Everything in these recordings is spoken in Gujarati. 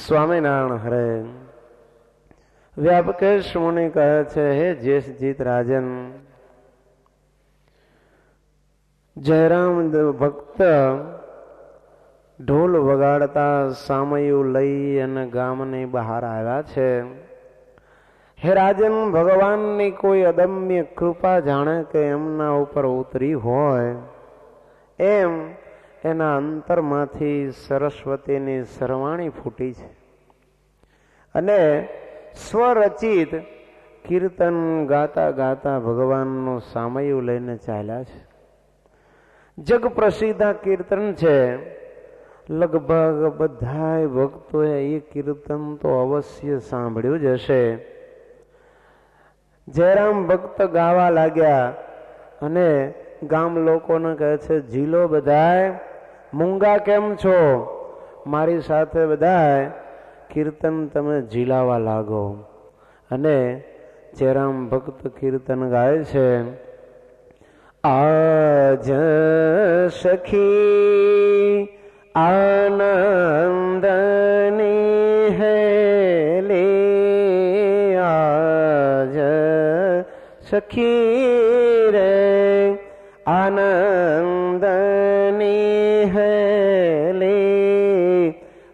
સ્વામિનારાયણ હરે. વ્યાપકેશ મુનિ કહે છે, હે જેસજીત રાજન, જયરામ ભક્ત ઢોલ વગાડતા સામયું લઈ અને ગામની બહાર આવ્યા છે. હે રાજન, ભગવાનની કોઈ અદમ્ય કૃપા જાણે કે એમના ઉપર ઉતરી હોય એમ એના અંતરમાંથી સરસ્વતીની સરવાણી ફૂટી છે અને સ્વરચિત કીર્તન ગાતા ગાતા ભગવાનનું સામયું લઈને ચાલ્યા છે. જગ પ્રસિદ્ધ કીર્તન છે. લગભગ બધાય ભક્તોએ એ કીર્તન તો અવશ્ય સાંભળ્યું જ હશે. જયરામ ભક્ત ગાવા લાગ્યા અને ગામ લોકોને કહે છે, જીલો બધાય, મૂંગા કેમ છો? મારી સાથે બધાય કીર્તન તમે ઝીલાવા લાગો. અને જયરામ ભક્ત કીર્તન ગાય છે, આજ સખી આનંદની હેલી, આજ સખી રે આનંદની હેલી,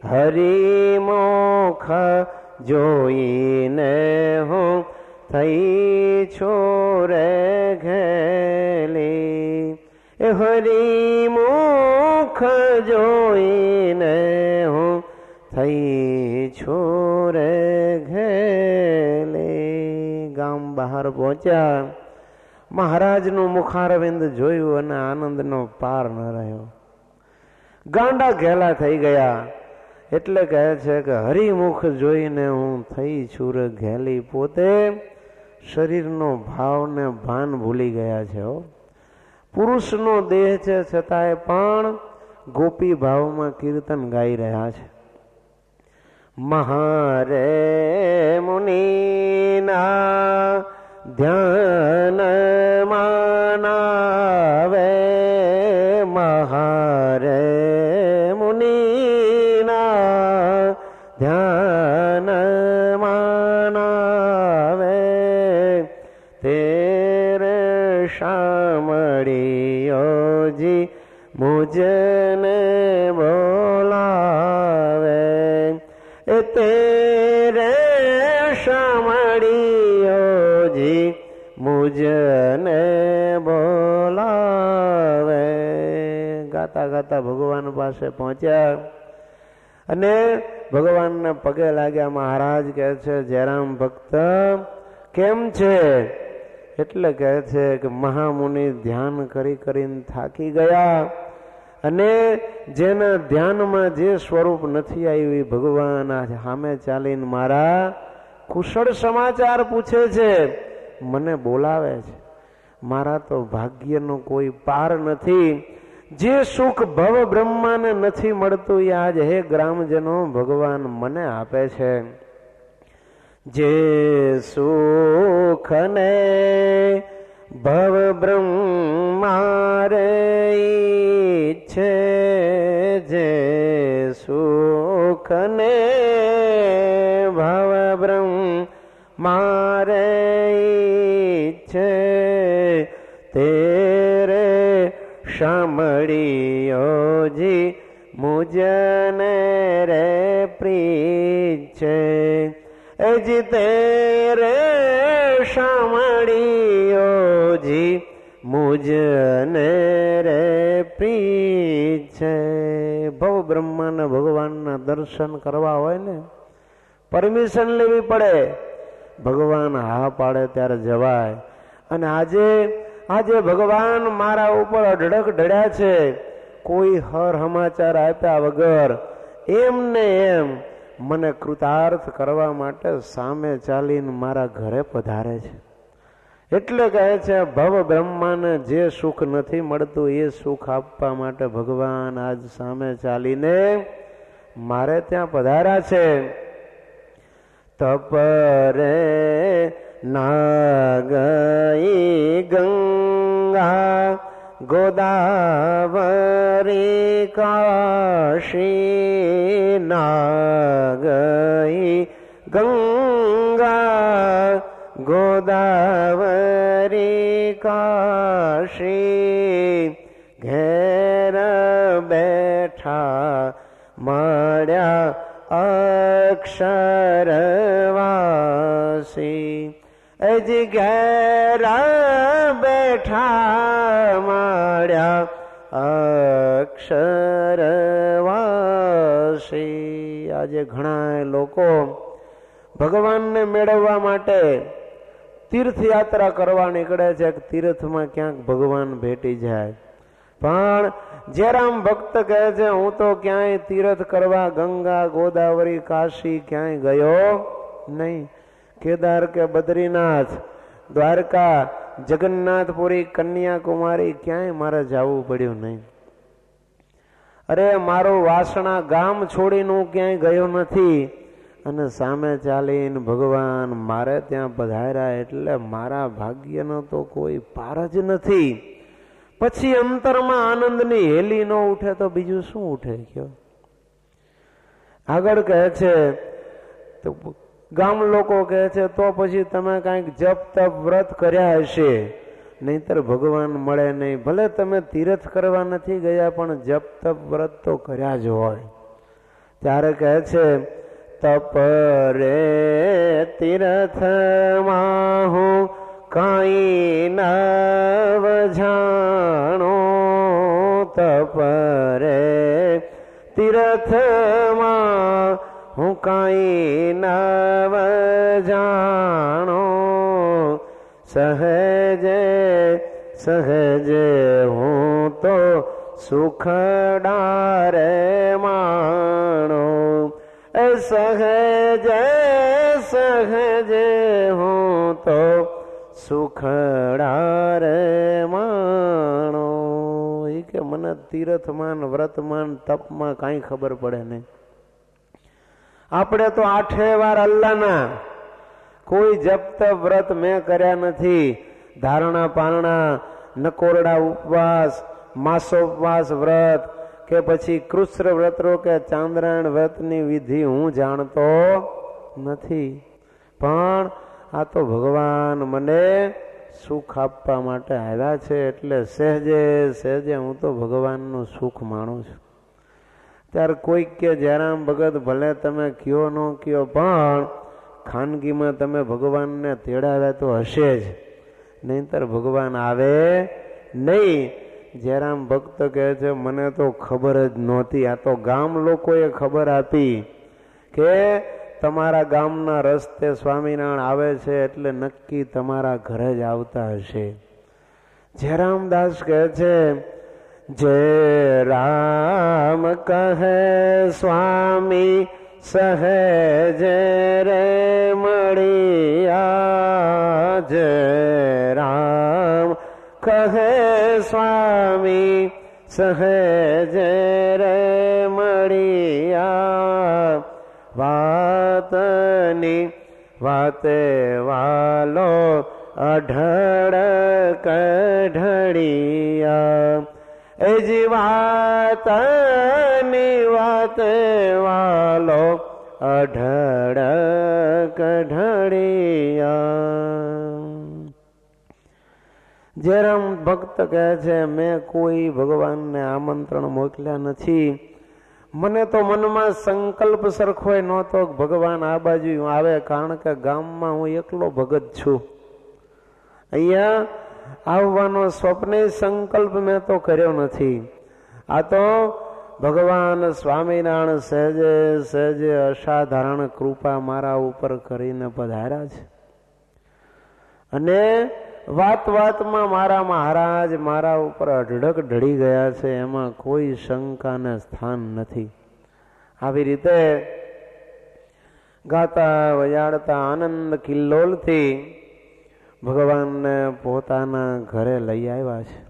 હરિમુખ જોઈને હું થઈ છું રે ઘેલી. એ હરિમુખ જોઈને હું થઈ છું રે ઘેલી. ગામ બહાર પહોંચ્યા. મહારાજનું મુખારવિંદ જોયું અને આનંદનો પાર ન રહ્યો. ગાંડા ઘેલા થઈ ગયા. એટલે કહે છે કે હરિમુખ જોઈને હું થઈ છું રે ઘેલી. પોતે શરીરનો ભાવ ને ભાન ભૂલી ગયા છે. પુરુષનો દેહ છે છતાંય પણ ગોપી ભાવમાં કીર્તન ગાઈ રહ્યા છે. મહારે મુનિના ધ્યાન માનાવે, મહારે મુનિના ધ્યાન માનાવે, તેરે શામળિયોજી મુજને બોલાવે. એ તેરે શામળિયોજી મુજને બોલાવે. ગાતા ગાતા ભગવાન પાસે પહોંચ્યા અને ભગવાનને પગે લાગ્યા. મહારાજ કહે છે, જયરામ ભક્ત કેમ છે? એટલે કહે છે કે મહામુનિ ધ્યાન કરી કરીને થાકી ગયા અને જેના ધ્યાનમાં જે સ્વરૂપ નથી આવ્યું એ ભગવાન સામે ચાલીને મારા કુશળ સમાચાર પૂછે છે, મને બોલાવે છે. મારા તો ભાગ્યનો કોઈ પાર નથી. જે સુખ ભવ બ્રહ્માને નથી મળતું એ આજ હે ગ્રામજનો ભગવાન મને આપે છે. જે સુખને ભવ બ્રહ્મારે ઈચ્છે, જે સુખને ભવ બ્રહ્મારે ઈચ્છે, તેરે શામળિયોજી મુજને રે પ્રીછે. એજી તેરે શામળિયોજી મુજને રે પ્રીછે. ભવ બ્રહ્માના ભગવાનના દર્શન કરવા હોય ને પરમિશન લેવી પડે. ભગવાન હા પાડે ત્યારે જવાય. અને આજે ભગવાન મારા ઉપર અઢળક ઢળ્યા છે. કોઈ હર સમાચાર આપ્યા વગર એમને એમ મને કૃતાર્થ કરવા માટે સામે ચાલીને મારા ઘરે પધારે છે. એટલે કહે છે ભવ બ્રહ્માને જે સુખ નથી મળતું એ સુખ આપવા માટે ભગવાન આજ સામે ચાલીને મારે ત્યાં પધાર્યા છે. તપરે ના ગઈ ગંગા ગોદાવરી કાશી ના ગઈ ગંગા ગોદાવરી કાશી ઘેર બેઠા મળ્યા અક્ષરવાસી અજી ઘેર બેઠા મળ્યા અક્ષરવાસી. આજે ઘણા લોકો ભગવાનને મેળવવા માટે તીર્થયાત્રા કરવા નીકળે છે. તીર્થમાં ક્યાંક ભગવાન ભેટી જાય. પણ જયરામ ભક્ત કહે છે હું તો ક્યાંય તીર્થ કરવા ગંગા ગોદાવરી કાશી ક્યાંય ગયો નહીં. કેદાર કે બદ્રીનાથ દ્વારકા જગન્નાથપુરી કન્યાકુમારી ક્યાંય મારે જવું પડ્યું નહીં. અરે મારું વાસણા ગામ છોડીને હું ક્યાંય ગયો નથી અને સામે ચાલીને ભગવાન મારે ત્યાં પધાર્યા એટલે મારા ભાગ્યનો તો કોઈ પાર જ નથી. પછી અંતરમાં આનંદની હેલી ન ઉઠે તો બીજું શું ઉઠે કયો? આગળ કહે છે તો ગામ લોકો કહે છે તો પછી તમે કાંઈક જપ તપ વ્રત કર્યા હશે નહીતર ભગવાન મળે નહીં. ભલે તમે તીર્થ કરવા નથી ગયા પણ જપ તપ વ્રત તો કર્યા જ હોય. ત્યારે કહે છે તપ રે તીર્થમાં હું કાંઈ નવ જાણો. તપ રે તીર્થમાં હું કાંઈ નવ જાણો. સહજે સહજે હું તો સુખડારે માણો. સહજે સહજે હું તો સુખડારે માણો. એ કે મને તીર્થમાન વ્રતમાન તપમાં કાંઈ ખબર પડે નહીં. આપણે તો 8 વાર અલ્લાહના કોઈ જપ તપ વ્રત મેં કર્યા નથી. ધારણા પારણા નકોરડા ઉપવાસ માસોપવાસ વ્રત કે પછી કૃષ્ણ વ્રતો કે ચાંદ્રાયણ વ્રતની વિધિ હું જાણતો નથી. પણ આ તો ભગવાન મને સુખ આપવા માટે આવ્યા છે એટલે સહેજે સહેજે હું તો ભગવાનનું સુખ માણું છું. ત્યારે કોઈક કે જયરામ ભગત ભલે તમે કયો ન કયો પણ ખાનગીમાં તમે ભગવાનને તેડાવ્યા તો હશે જ નહીંતર ભગવાન આવે નહીં. જયરામ ભક્ત કહે છે મને તો ખબર જ નહોતી. આ તો ગામ લોકોએ ખબર આપી કે તમારા ગામના રસ્તે સ્વામિનારાયણ આવે છે એટલે નક્કી તમારા ઘરે જ આવતા હશે. જયરામદાસ કહે છે જય રામ કહે સ્વામી સહેજ રે મળિયા. જય રામ કહે સ્વામી સહેજ રે મળિયા. વાતની વાતે વાલો અઢળ કઢળિયા. એ જી વાતની વાતે વાલો અઢળ કઢળિયા. જયરામ ભક્ત કહે છે મેં કોઈ ભગવાનને આમંત્રણ મોકલ્યા નથી. મને તો મનમાં સંકલ્પ સરખોય નહોતો ભગવાન આ બાજુ આવે કારણ કે ગામમાં હું એકલો ભગત છું. અહીંયા આવવાનો સ્વપ્ને સંકલ્પ મેં તો કર્યો નથી. આ તો ભગવાન સ્વામિનારાયણ સહેજે સહેજે અસાધારણ કૃપા મારા ઉપર કરીને પધાર્યા છે અને વાત વાતમાં મારા મહારાજ મારા ઉપર અઢળક ઢળી ગયા છે. એમાં કોઈ શંકાને સ્થાન નથી. આવી રીતે ગાતા વજાડતા આનંદ કિલ્લોલથી ભગવાનને પોતાના ઘરે લઈ આવ્યા છે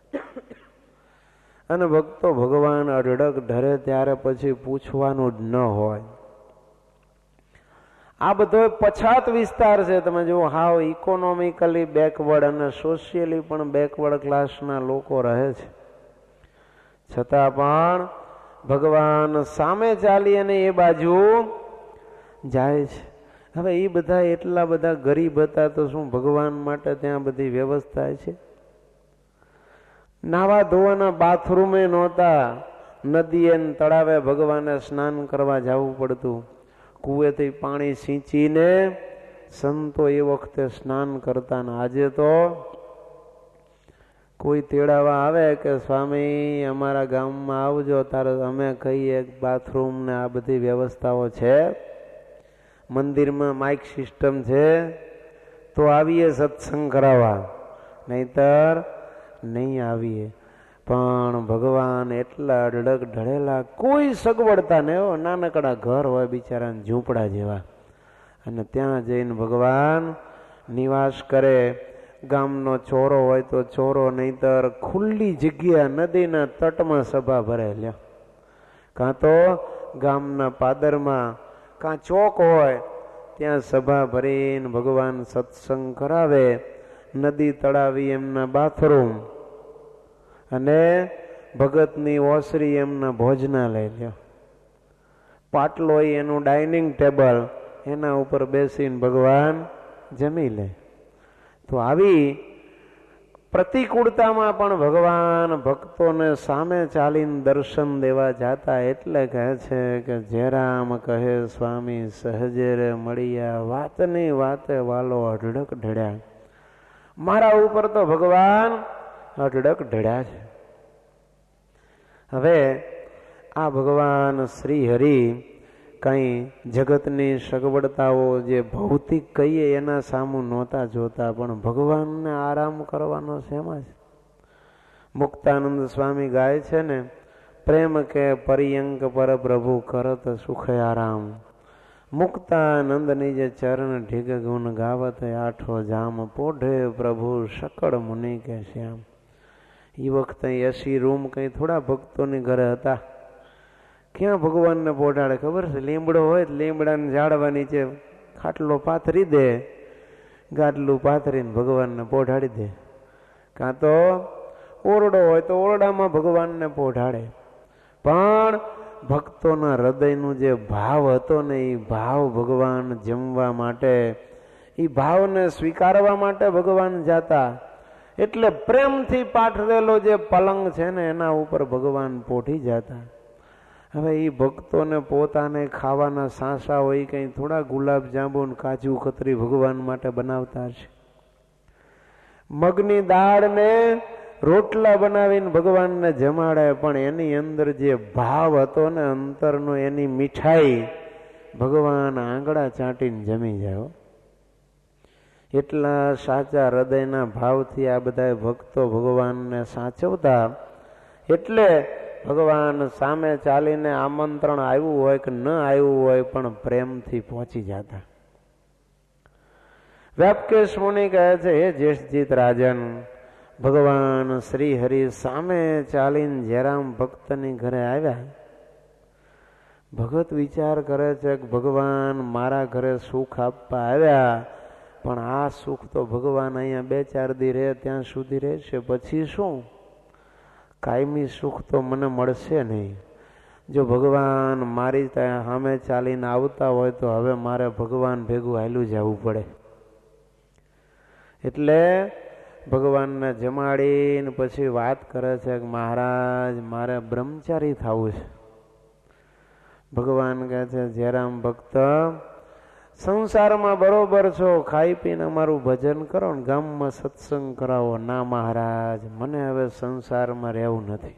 અને ભક્તો ભગવાન અઢળક ઢરે ત્યારે પછી પૂછવાનું જ ન હોય. આ બધો પછાત વિસ્તાર છે. તમે જુઓ, હાવ ઇકોનોમિકલી બેકવર્ડ અને સોશિયલી પણ બેકવર્ડ ક્લાસના લોકો રહે છે. છતાં પણ ભગવાન સામે ચાલી અને એ બાજુ જાય છે. હવે એ બધા એટલા બધા ગરીબ હતા તો શું ભગવાન માટે ત્યાં બધી વ્યવસ્થા છે? નાવા ધોવાના બાથરૂમે નહોતા, નદીએ તળાવે ભગવાને સ્નાન કરવા જવું પડતું. કુવેથી પાણી સિંચીને સંતો એ વખતે સ્નાન કરતા. ને આજે તો કોઈ તેડાવા આવે કે સ્વામી અમારા ગામમાં આવજો, તારે અમે કહીએ બાથરૂમ ને આ બધી વ્યવસ્થાઓ છે, મંદિરમાં માઇક સિસ્ટમ છે તો આવીએ સત્સંગ કરાવવા, નહીતર નહીં આવીએ. પણ ભગવાન એટલા અઢળક ઢળેલા, કોઈ સગવડતા ને નાનકડા ઘર હોય બિચારાને ઝૂંપડા જેવા, અને ત્યાં જઈને ભગવાન નિવાસ કરે. ગામનો ચોરો હોય તો ચોરો, નહીતર ખુલ્લી જગ્યા નદીના તટમાં સભા ભરે લ્યો, કાં તો ગામના પાદરમાં કાં ચોક હોય ત્યાં સભા ભરીને ભગવાન સત્સંગ કરાવે. નદી તળાવી એમના બાથરૂમ અને ભગતની ઓસરી એમના ભોજનાલય લ્યો, પાટલો એનું ડાઇનિંગ ટેબલ, એના ઉપર બેસીને ભગવાન જમી લે. તો આવી પ્રતિકૂળતામાં પણ ભગવાન ભક્તોને સામે ચાલીને દર્શન દેવા જાતા. એટલે કહે છે કે જેરામ કહે સ્વામી સહજે રે મળ્યા, વાતની વાતે વાલો અઢળક ઢળ્યા. મારા ઉપર તો ભગવાન અઢળક ઢળ્યા છે. હવે આ ભગવાન શ્રી હરિ કઈ જગતની સગવડતાઓ જે ભૌતિક કહીએ એના સામું નહોતા જોતા, પણ ભગવાનને આરામ કરવાનો શેમાં છે? મુક્તાનંદ સ્વામી ગાય છે ને, પ્રેમ કે પર્યંક પર પ્રભુ કરત સુખ આરામ, મુક્તાનંદની જે ચરણ ઢીગ ગુણ ગાવત આઠો જામ, પોઢે પ્રભુ શકળ મુનિ કે શ્યામ. એ વખતે એસી રૂમ કઈ થોડા ભક્તોની ઘરે હતા. ક્યાં ભગવાનને પોઢાડે ખબર છે? લીમડો હોય તો લીમડાને ઝાડવા નીચે ખાટલો પાથરી દે, ગાડલું પાથરીને ભગવાનને પોઢાડી દે, કાં તો ઓરડો હોય તો ઓરડામાં ભગવાનને પોઢાડે. પણ ભક્તોના હૃદયનું જે ભાવ હતો ને, એ ભાવ ભગવાન જમવા માટે, એ ભાવને સ્વીકારવા માટે ભગવાન જાતા. એટલે પ્રેમથી પાથરેલો જે પલંગ છે ને એના ઉપર ભગવાન પોઢી જતા. હવે એ ભક્તોને પોતાને ખાવાના સાસા હોય, કંઈ થોડા ગુલાબ જાંબુ કાજુ કતરી ભગવાન માટે બનાવતા છે. મગની દાળ ને રોટલા બનાવીને ભગવાનને જમાડે, પણ એની અંદર જે ભાવ હતો ને અંતરનો, એની મીઠાઈ ભગવાન આંગળા ચાટીને જમી જાય. એટલા સાચા હૃદયના ભાવથી આ બધા ભક્તો ભગવાનને સાચવતા. એટલે ભગવાન સામે ચાલીને આમંત્રણ આવ્યું હોય કે ન આવ્યું હોય, પણ પ્રેમથી પહોંચી જતા. વ્યાપકેશ મુનિ કહે છે, હે જ્યેષ્ઠજીત રાજન, ભગવાન શ્રી હરિ સામે ચાલીને જેરામ ભક્તની ઘરે આવ્યા. ભગત વિચાર કરે છે કે ભગવાન મારા ઘરે સુખ આપવા આવ્યા, પણ આ સુખ તો ભગવાન અહીંયા 2-4 દી રહે ત્યાં સુધી રહેશે, પછી શું? કાયમી સુખ તો મને મળશે નહીં. જો ભગવાન મારી ત્યાં સામે ચાલીને આવતા હોય તો હવે મારે ભગવાન ભેગું હાલ્યું જવું પડે. એટલે ભગવાનને જમાડીને પછી વાત કરે છે કે મહારાજ મારે બ્રહ્મચારી થવું છે. ભગવાન કહે છે, જેરામ ભક્ત, સંસારમાં બરોબર છો, ખાઈ પીને અમારું ભજન કરો ને ગામમાં સત્સંગ કરાવો. ના મહારાજ, મને હવે સંસારમાં રહેવું નથી.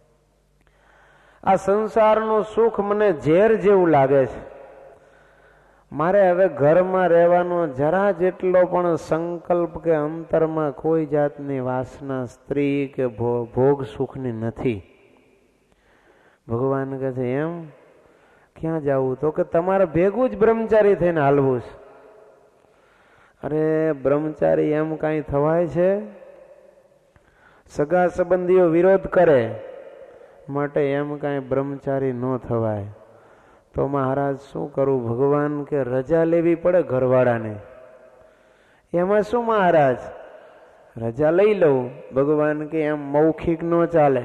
આ સંસારનું સુખ મને ઝેર જેવું લાગે છે. મારે હવે ઘરમાં રહેવાનો જરા જેટલો પણ સંકલ્પ કે અંતરમાં કોઈ જાતની વાસના સ્ત્રી કે ભોગ સુખની નથી. ભગવાન કહે છે, એમ ક્યાં જવું? તો કે તમારે ભેગું જ બ્રહ્મચારી થઈને હાલવું છે. અરે બ્રહ્મચારી એમ કાંઈ થવાય છે? સગા સંબંધીઓ વિરોધ કરે માટે એમ કાંઈ બ્રહ્મચારી ન થવાય. તો મહારાજ શું કરું? ભગવાન કે રજા લેવી પડે ઘરવાળાને. એમાં શું મહારાજ, રજા લઈ લઉં. ભગવાન કે એમ મૌખિક ન ચાલે.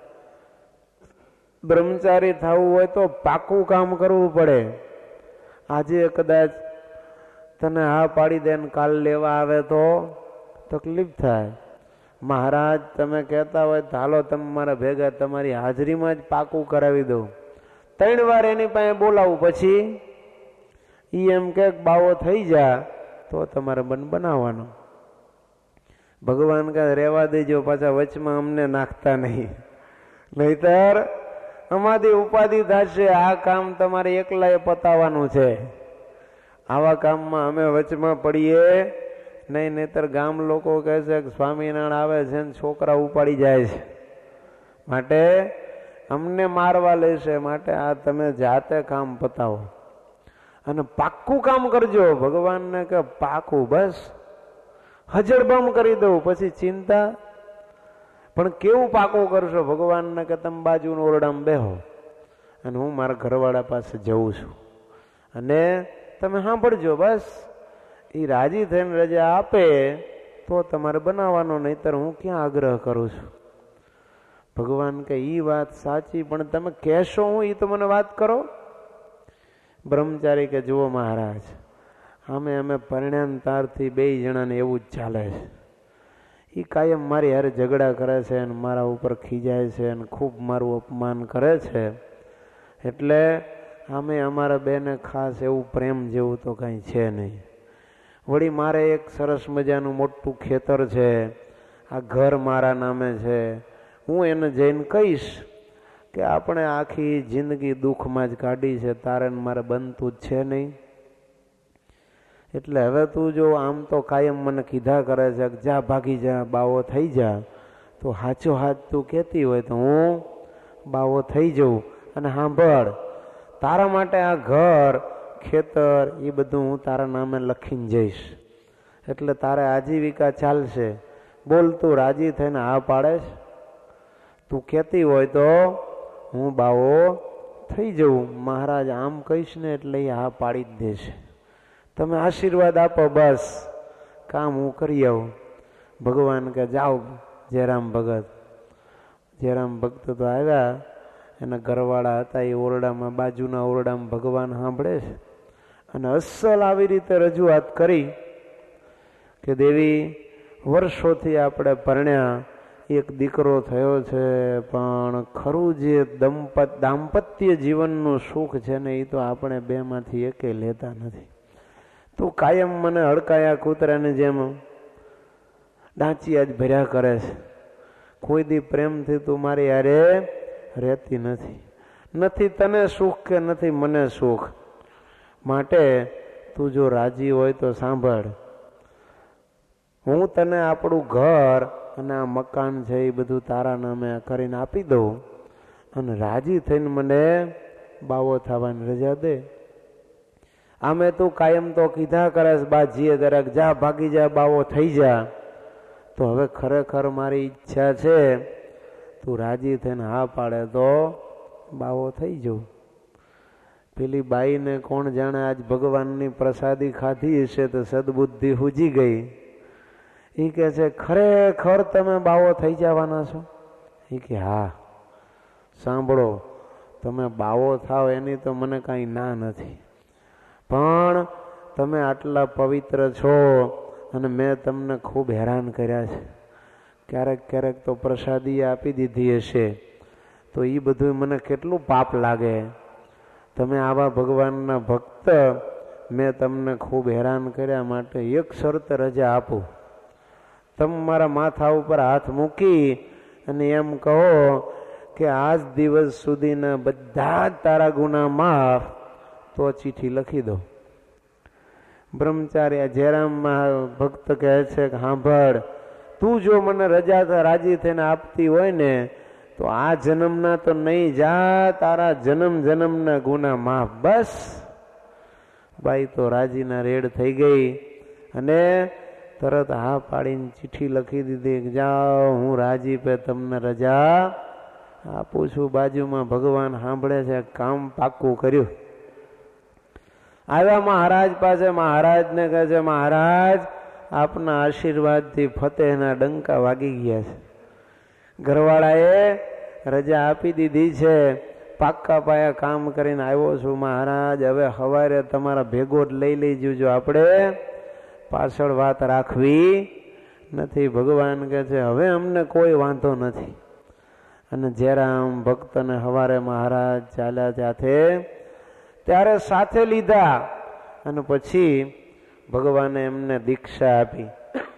બ્રહ્મચારી થવું હોય તો પાકું કામ કરવું પડે. આજે કદાચ તને હા પાડી દે ને કાલ લેવા આવે તો તકલીફ થાય. મહારાજ તમે કહેતા હોય તો હાલો તમે મારા ભેગા તમારી હાજરીમાં જ પાકું કરાવી દઉં. 3 વાર એની પાસે બોલાવું, પછી ઈ એમ કે બાવો થઈ જા તો તમારે મન બનાવવાનું. ભગવાન કહે રેવા દેજો, પાછા વચમાં અમને નાખતા નહીં, નહીતર અમારી ઉપાધિ થશે. આ કામ તમારે એકલાએ પતાવવાનું છે. આવા કામમાં અમે વચમાં પડીએ નહીં, નહીતર ગામ લોકો કહે છે કે સ્વામિનારાયણ આવે છે ને છોકરા ઉપાડી જાય છે, માટે અમને મારવા લેશે. માટે આ તમે જાતે કામ પતાવો અને પાક્કું કામ કરજો. ભગવાનને કે પાકું, બસ હજળબમ કરી દઉં, પછી ચિંતા. પણ કેવું પાકું કરશો? ભગવાનને કે તમે બાજુના ઓરડામાં બેહો અને હું મારા ઘરવાળા પાસે જઉં છું, અને તમે સાંભળજો. બસ એ રાજી થઈને રજા આપે તો તમારે બનાવવાનો, નહીતર હું ક્યાં આગ્રહ કરું છું. ભગવાન કે ઈ વાત સાચી, પણ તમે કહેશો હું એ તો મને વાત કરો. બ્રહ્મચારી કે જુઓ મહારાજ, અમે પરિણામ તારથી 2 જણાને એવું જ ચાલે છે. એ કાયમ મારી હારે ઝઘડા કરે છે અને મારા ઉપર ખીજાય છે અને ખૂબ મારું અપમાન કરે છે. એટલે અમે અમારા બેને ખાસ એવું પ્રેમ જેવું તો કાંઈ છે નહીં. વળી મારે એક સરસ મજાનું મોટું ખેતર છે, આ ઘર મારા નામે છે. હું એને જઈને કહીશ કે આપણે આખી જિંદગી દુઃખમાં જ કાઢી છે, તારે મારે બનતું જ છે નહીં. એટલે હવે તું જો આમ તો કાયમ મને કીધા કરે છે કે જા ભાગી જા, બાવો થઈ જા, તો હાચો હાથ તું કહેતી હોય તો હું બાવો થઈ જાઉં. અને સાંભળ, તારા માટે આ ઘર ખેતર એ બધું હું તારા નામે લખીને જઈશ, એટલે તારે આજીવિકા ચાલશે. બોલ તું રાજી થઈને હા પાડે? તું કહેતી હોય તો હું બાવો થઈ જાઉં. મહારાજ આમ કહીશ ને એટલે એ હા પાડી જ દેશે. તમે આશીર્વાદ આપો, બસ કામ હું કરી આવું. ભગવાન કે જાઓ જયરામ ભગત. જયરામ ભક્ત તો આવ્યા, એના ઘરવાળા હતા એ ઓરડામાં, બાજુના ઓરડામાં ભગવાન સાંભળે છે અને અસલ આવી રીતે રજૂઆત કરી કે દેવી, વર્ષોથી આપણે પરણ્યા, એક દીકરો થયો છે, પણ ખરું જે દાંપત્ય જીવનનું સુખ છે ને એ તો આપણે 2માંથી એકેય લેતા નથી. તું કાયમ મને હડકાયા કૂતરાની જેમ ડાંચિયા જ ભર્યા કરે છે. કોઈ દી પ્રેમથી તું મારી હારે રહેતી નથી. નથી તને સુખ કે નથી મને સુખ. માટે તું જો રાજી હોય તો સાંભળ, હું તને આપણું ઘર અને આ મકાન છે એ બધું તારા નામે કરીને આપી દઉં અને રાજી થઈને મને બાવો થવાની રજા દે. આમે તું કાયમ તો કીધા કરે બાજીએ દરેક જા ભાગી જા, બાવો થઈ જા. તો હવે ખરેખર મારી ઈચ્છા છે, તું રાજી થઈને હા પાડે તો બાવો થઈ જાઉં. પેલી બાઈને કોણ જાણે આજ ભગવાનની પ્રસાદી ખાધી હશે તો સદબુદ્ધિ હુજી ગઈ. એ કે છે ખરેખર તમે બાવો થઈ જવાના છો? એ કે હા. સાંભળો, તમે બાવો થાવ એની તો મને કાંઈ ના નથી, પણ તમે આટલા પવિત્ર છો અને મેં તમને ખૂબ હેરાન કર્યા છે. ક્યારેક ક્યારેક તો પ્રસાદી આપી દીધી હશે તો એ બધું મને કેટલું પાપ લાગે. તમે આવા ભગવાનના ભક્ત, મેં તમને ખૂબ હેરાન કર્યા, માટે એક શરત રજા આપું. તમે મારા માથા ઉપર હાથ મૂકી અને એમ કહો કે આજ દિવસ સુધીના બધા જ તારા ગુના માફ, તો ચીઠી લખી દો. બ્રહ્મચારી જયરામ ભક્ત કહે છે કે સાંભળ, તું જો મને રજા રાજી થઈને આપતી હોય ને તો આ જન્મના તો નહીં જા, તારા જન્મ જન્મના ગુના માફ. બસ બાઈ તો રાજીના રેડ થઈ ગઈ અને તરત હા પાડીને ચીઠી લખી દીધી કે જાઓ, હું રાજી પે તમને રજા આપું છું. બાજુમાં ભગવાન સાંભળે છે, કામ પાક્કું કર્યું. આવ્યા મહારાજ પાસે, મહારાજને કહે છે મહારાજ આપના આશીર્વાદથી ફતેહના ડંકા વાગી ગયા છે, ઘરવાળાએ રજા આપી દીધી છે, પાક્કા પાયા કામ કરીને આવ્યો છું મહારાજ, હવે સવારે તમારા ભેગો જ લઈ લઈ જજો, આપણે પાછળ વાત રાખવી નથી. ભગવાન કહે છે હવે અમને કોઈ વાંધો નથી. અને જ્યારે આમ ભક્તને સવારે મહારાજ ચાલ્યા ત્યાંથી ત્યારે સાથે લીધા અને પછી ભગવાને એમને દીક્ષા આપી.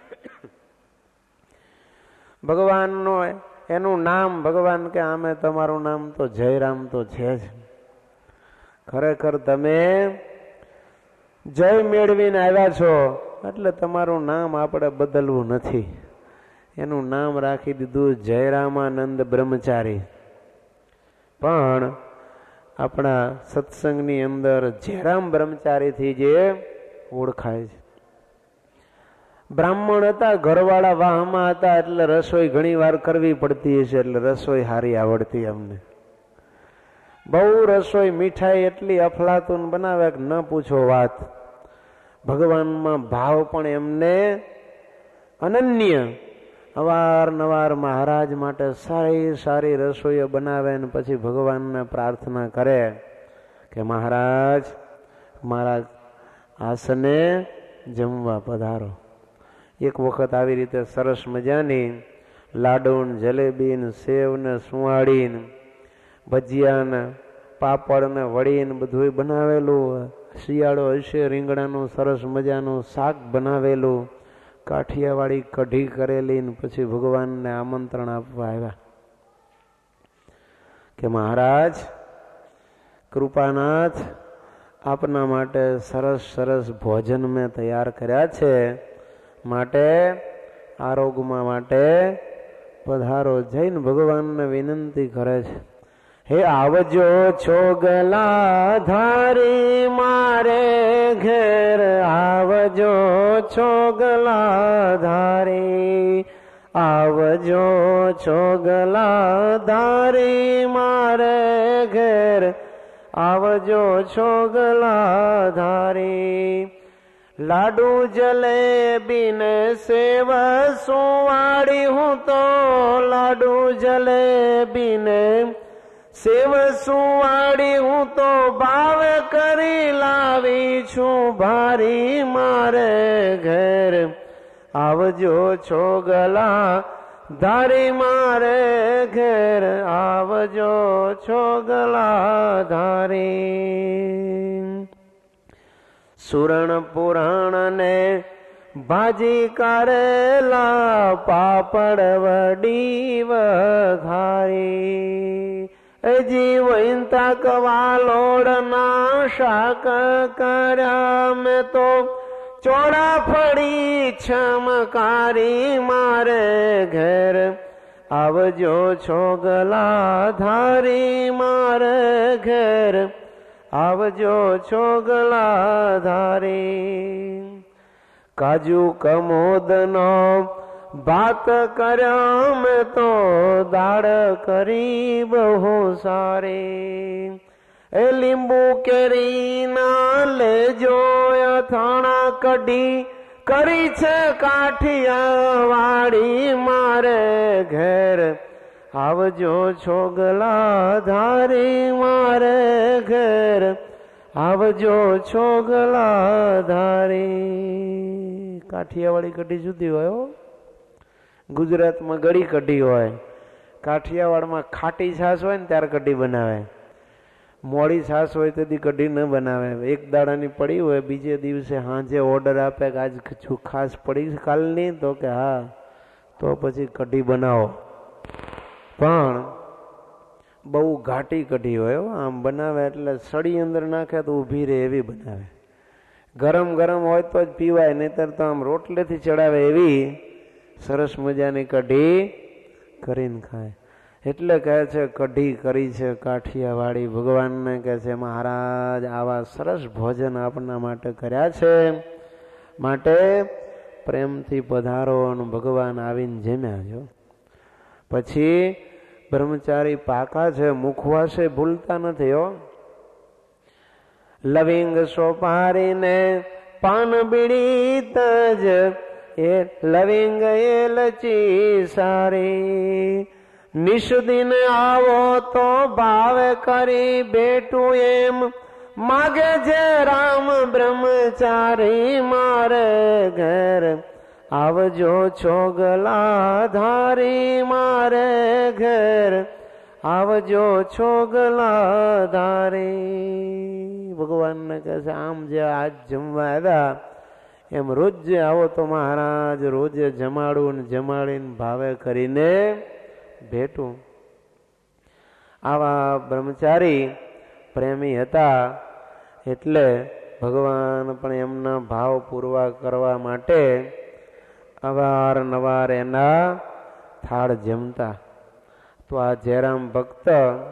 ભગવાનનો એનું નામ, ભગવાન કે આમે તમારું નામ તો જયરામ તો છે જ, ખરેખર તમે જય મેળવીને આવ્યા છો એટલે તમારું નામ આપણે બદલવું નથી. એનું નામ રાખી દીધું જયરામાનંદ બ્રહ્મચારી. પણ આપણા સત્સંગની અંદર જયરામ બ્રહ્મચારીથી જે ઓળખાય છે. બ્રાહ્મણ હતા, ઘરવાળા વાહમાં હતા, એટલે રસોઈ ઘણી વાર કરવી પડતી હશે, એટલે રસોઈ સારી આવડતી અમને. બહુ રસોઈ મીઠાઈ એટલી અફલાતુન બનાવે કે ન પૂછો વાત. ભગવાનમાં ભાવ પણ એમને અનન્ય. અવારનવાર મહારાજ માટે સારી સારી રસોઈઓ બનાવે ને પછી ભગવાનને પ્રાર્થના કરે કે મહારાજ મારા આસને જમવા પધારો. એક વખત આવી રીતે સરસ મજાની લાડુ ને જલેબી ને સેવ ને સુવાડી ને ભજીયા ને પાપડ ને વડી ને બધું બનાવેલું. શિયાળો હશે, રીંગણાનું સરસ મજાનું શાક બનાવેલું, કાઠિયાવાડી કઢી કરેલી ને પછી ભગવાનને આમંત્રણ આપવા આવ્યા કે મહારાજ કૃપાનાથ આપના માટે સરસ સરસ ભોજન મેં તૈયાર કર્યા છે, માટે આરોગમાં માટે પધારો. જઈને ભગવાનને વિનંતી કરે છે, હે આવજો છોગલા ધારી મારે ઘેર, આવજો છોગલા ધારી, આવજો છોગલા ધારી મારે ઘેર, આવજો છોગલા ધારી. લાડુ જલેબી ને સેવ સુવાડી હું તો, લાડુ જલેબી ને સેવ સુવાડી હું તો ભાવ કરી લાવી છું ભારી મારે ઘેર, આવજો છોગલા ધારી મારે ઘેર, આવજો છોગલા ધારી. સુરણ પુરાણ ને ભાજી કારેલા, પાપડ વડી વઘારી, જીવંતા કવાલોડના શાક કર્યા મેં તો, ચોળાફળી છમકારી મારે ઘેર, આવજો છોગલા ધારી મારે ઘેર, આવજો છોગલા ધારી. કાજુ કમોદનો ભાત કર્યા મેં તો, દાળ કરી બહુ સારી, એ લીંબુ કેરી ના લેજો, અથાણા કઢી કરી છે કાઠિયાવાડી મારે ઘેર, આવજો છોગલા ધારી મારે ઘેર, આવજો છોગલા ધારી. કાઠિયાવાડી કઢી જુદી હોય હો. ગુજરાતમાં ગળી કઢી હોય, કાઠિયાવાડમાં ખાટી છાશ હોય ને ત્યારે કઢી બનાવે, મોડી છાશ હોય તેથી કઢી ન બનાવે. એક દાડાની પડી હોય, બીજે દિવસે સાંજે ઓર્ડર આપે કે આજ ખાસ પડી કાલની, તો કે હા, તો પછી કઢી બનાવો. પણ બહુ ઘાટી કઢી હોય, આમ બનાવે એટલે સળી અંદર નાખે તો ઊભી રહે એવી બનાવે. ગરમ ગરમ હોય તો જ પીવાય, નહીતર તો આમ રોટલેથી ચડાવે એવી સરસ મજાની કઢી કરીને ખાય. એટલે કહે છે કઢી કરી છે કાઠિયાવાડી. ભગવાનને કહે છે મહારાજ આવા સરસ ભોજન આપના માટે કર્યા છે, માટે પ્રેમથી પધારો. અને ભગવાન આવીને જમ્યા જો. પછી બ્રહ્મચારી પાકા છે, મુખવાસે ભૂલતા નથી હો. લવિંગ સોપારીને પાન બીડી તજ, એ લવિંગ એલચી સારી. નિષદિન આવો તો ભાવે કરી બેઠું એમ, માગે છે રામ બ્રહ્મચારી મારે ઘેર. આવજો છોગલા ધારી મારે ઘેર, આવજો છોગલા ધારી. ભગવાનને કહે છે આમ જે આજ જમવા આવ્યા એમ રોજ આવો તો મહારાજ રોજે જમાડું ને જમાડીને ભાવે કરીને ભેટું. આવા બ્રહ્મચારી પ્રેમી હતા એટલે ભગવાન પણ એમના ભાવ પૂરવા કરવા માટે અવારનવાર એના થાળ જમતા. તો આ જયરામ ભક્ત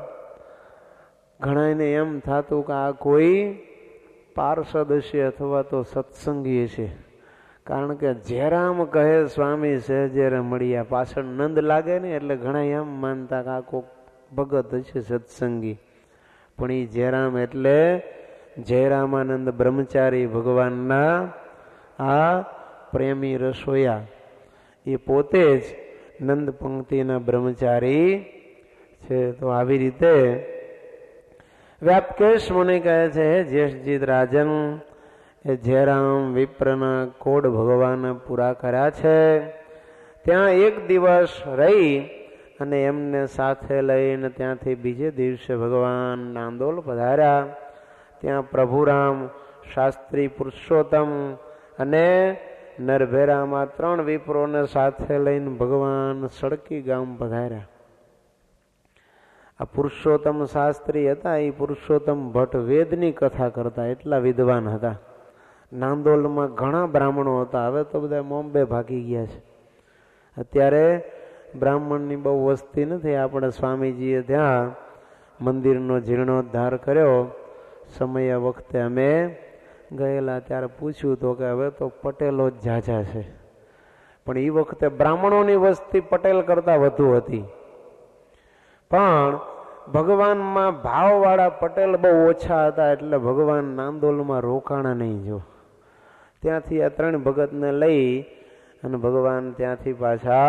ઘણાને એમ થતું કે આ કોઈ પાર્ષદ હશે અથવા તો સત્સંગી હશે, કારણ કે જયરામ કહે સ્વામી સહેજે મળ્યા, પાછળ નંદ લાગે ને એટલે ઘણા એમ માનતા કે આ કોઈ ભગત હશે સત્સંગી. પણ એ જયરામ એટલે જયરામાનંદ બ્રહ્મચારી ભગવાનના આ પ્રેમી રસોયા, એ પોતે જ નંદ પંક્તિના બ્રહ્મચારી છે. તો આવી રીતે વ્યાપકેશ મુનિ કહે છે જ્યેષ્ઠજીત રાજન, એ જયરામ વિપ્રના કોડ ભગવાન પૂરા કર્યા છે. ત્યાં એક દિવસ રહી અને એમને સાથે લઈને ત્યાંથી બીજે દિવસે ભગવાન નાંદોલ પધાર્યા. ત્યાં પ્રભુરામ, શાસ્ત્રી પુરુષોત્તમ અને નરભેરામાં 3 વિપ્રોને સાથે લઈને ભગવાન સડકી ગામ પધાર્યા. આ પુરુષોત્તમ શાસ્ત્રી હતા, એ પુરુષોત્તમ ભટ્ટ વેદની કથા કરતા, એટલા વિદ્વાન હતા. નાંદોલમાં ઘણા બ્રાહ્મણો હતા, હવે તો બધા બોમ્બે ભાગી ગયા છે. અત્યારે બ્રાહ્મણની બહુ વસ્તી નથી. આપણે સ્વામીજીએ ત્યાં મંદિરનો જીર્ણોદ્ધાર કર્યો, સમય વખતે અમે ગયેલા ત્યારે પૂછ્યું તો કે હવે તો પટેલો જ ઝાઝા છે, પણ એ વખતે બ્રાહ્મણોની વસ્તી પટેલ કરતા વધુ હતી. પણ ભગવાનમાં ભાવવાળા પટેલ બહુ ઓછા હતા, એટલે ભગવાન નાંદોલમાં રોકાણા નહીં. જો ત્યાંથી આ 3 ભગતને લઈ અને ભગવાન ત્યાંથી પાછા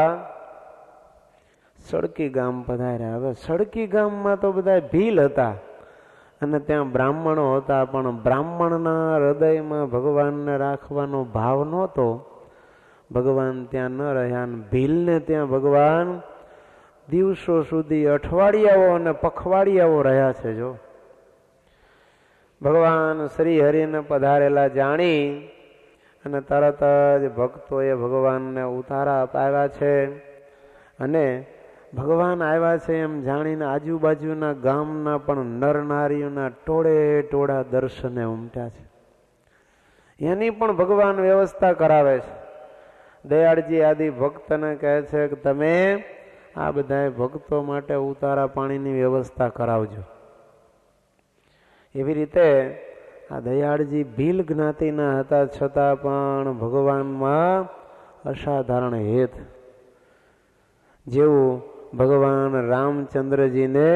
સડકી ગામ પધાર્યા. હવે સડકી ગામમાં તો બધા ભીલ હતા અને ત્યાં બ્રાહ્મણો હતા, પણ બ્રાહ્મણના હૃદયમાં ભગવાનને રાખવાનો ભાવ નહોતો. ભગવાન ત્યાં ન રહ્યા અને ભીલને ત્યાં ભગવાન દિવસો સુધી અઠવાડિયાઓ અને પખવાડિયાઓ રહ્યા છે. જો ભગવાન શ્રી હરિને પધારેલા જાણી અને તરત જ ભક્તોએ ભગવાનને ઉતારા અપાવ્યા છે. અને ભગવાન આવ્યા છે એમ જાણીને આજુબાજુના ગામના પણ નર નારીઓના ટોળે ટોળા દર્શને ઉમટ્યા છે. એની પણ ભગવાન વ્યવસ્થા કરાવે છે. દયાળજી આદિ ભક્તને કહે છે કે તમે આ બધા ભક્તો માટે ઉતારા પાણીની વ્યવસ્થા કરાવજો. એવી રીતે આ દયાળજી ભીલ જ્ઞાતિના હતા, છતાં પણ ભગવાનમાં અસાધારણ હેત. જેવું ભગવાન રામચંદ્રજીને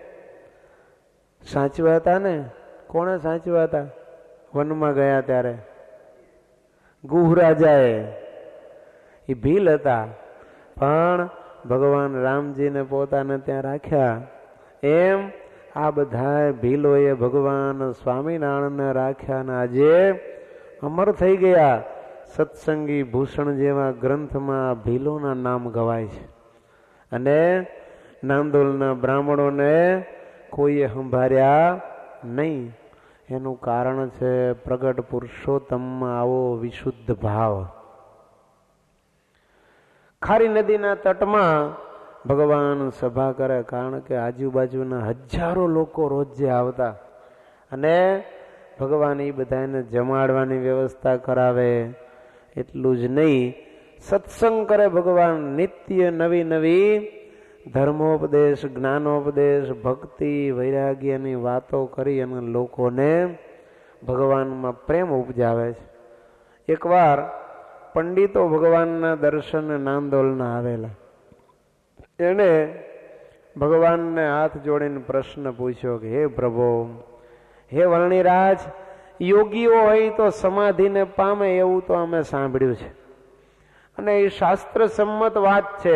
સાચવા હતા ને, કોણે સાચવા હતા? વનમાં ગયા ત્યારે ગુહરાજાએ, એ ભીલ હતા, પણ ભગવાન રામજીને પોતાને ત્યાં રાખ્યા. એમ આ બધા ભીલોએ ભગવાન સ્વામિનારાયણને રાખ્યા અને આજે અમર થઈ ગયા. સત્સંગી ભૂષણ જેવા ગ્રંથમાં ભીલોના નામ ગવાય છે. અને નાંદોલના બ્રાહ્મણોને કોઈએ સંભાળ્યા નહીં. એનું કારણ છે પ્રગટ પુરુષોત્તમમાં આવો વિશુદ્ધ ભાવ. ખારી નદીના તટમાં ભગવાન સભા કરે, કારણ કે આજુબાજુના હજારો લોકો રોજે આવતા અને ભગવાન એ બધાને જમાડવાની વ્યવસ્થા કરાવે. એટલું જ નહીં, સત્સંગ કરે ભગવાન. નિત્ય નવી નવી ધર્મોપદેશ, જ્ઞાનોપદેશ, ભક્તિ, વૈરાગ્યની વાતો કરી અને લોકોને ભગવાનમાં પ્રેમ ઉપજાવે છે. એકવાર પંડિતો ભગવાનના દર્શન નાંદોલના આવેલા. એને ભગવાનને હાથ જોડીને પ્રશ્ન પૂછ્યો કે હે પ્રભુ, હે વર્ણિરાજ, યોગીઓ હોય તો સમાધિને પામે એવું તો અમે સાંભળ્યું છે, અને એ શાસ્ત્ર સંમત વાત છે.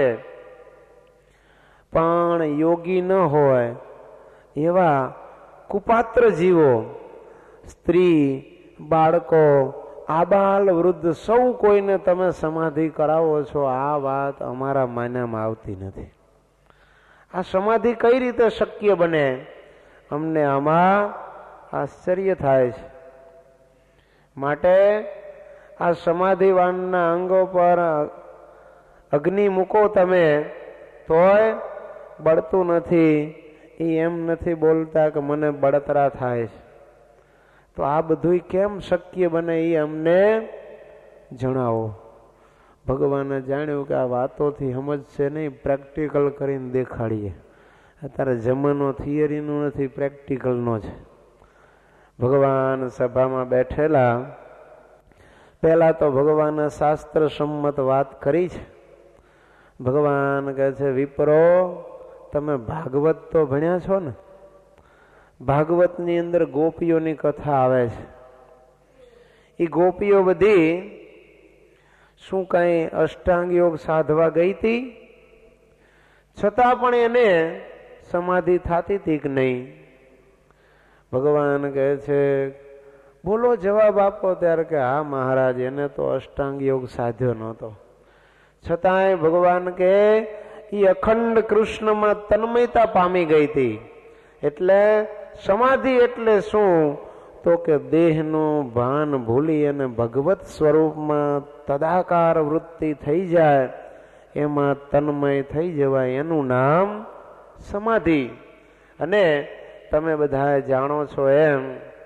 પણ યોગી ન હોય એવા કુપાત્ર જીવો, સ્ત્રી, બાળકો, આબાલ વૃદ્ધ સૌ કોઈને તમે સમાધિ કરાવો છો, આ વાત અમારા માન્યામાં આવતી નથી. આ સમાધિ કઈ રીતે શક્ય બને? અમને આમાં આશ્ચર્ય થાય છે. માટે આ સમાધિવાનના અંગો પર અગ્નિ મૂકો તમે તોય બળતું નથી. એ એમ નથી બોલતા કે મને બળતરા થાય છે. તો આ બધું કેમ શક્ય બને એ અમને જણાવો. ભગવાને જાણ્યું કે આ વાતોથી સમજશે નહીં, પ્રેક્ટિકલ કરીને દેખાડીએ. અત્યારે જમાનો થિયરીનો નથી, પ્રેક્ટિકલનો છે. ભગવાન સભામાં બેઠેલા, પહેલા તો ભગવાને શાસ્ત્ર સંમત વાત કરી છે. ભગવાન કહે છે, વિપ્રો તમે ભાગવત તો ભણ્યા છો ને? ભાગવતની અંદર ગોપીઓની કથા આવે છે. એ ગોપીઓ બધી શું કઈ અષ્ટાંગ યોગ સાધવા ગઈ હતી, છતાં પણ એને સમાધિ થતી હતી કે નહીં? ભગવાન કહે છે, બોલો જવાબ આપો. ત્યારે કે હા મહારાજ, એને તો અષ્ટાંગ યોગ સાધ્યો નહોતો. છતાંય ભગવાન કે એ અખંડ કૃષ્ણમાં તન્મયતા પામી ગઈ હતી. એટલે સમાધિ એટલે શું? તો કે દેહનું ભાન ભૂલી અને ભગવત સ્વરૂપમાં તદાકાર વૃત્તિ થઈ જાય, એમાં તન્મય થઈ જવાય, એનું નામ સમાધિ. અને તમે બધા જાણો છો એમ,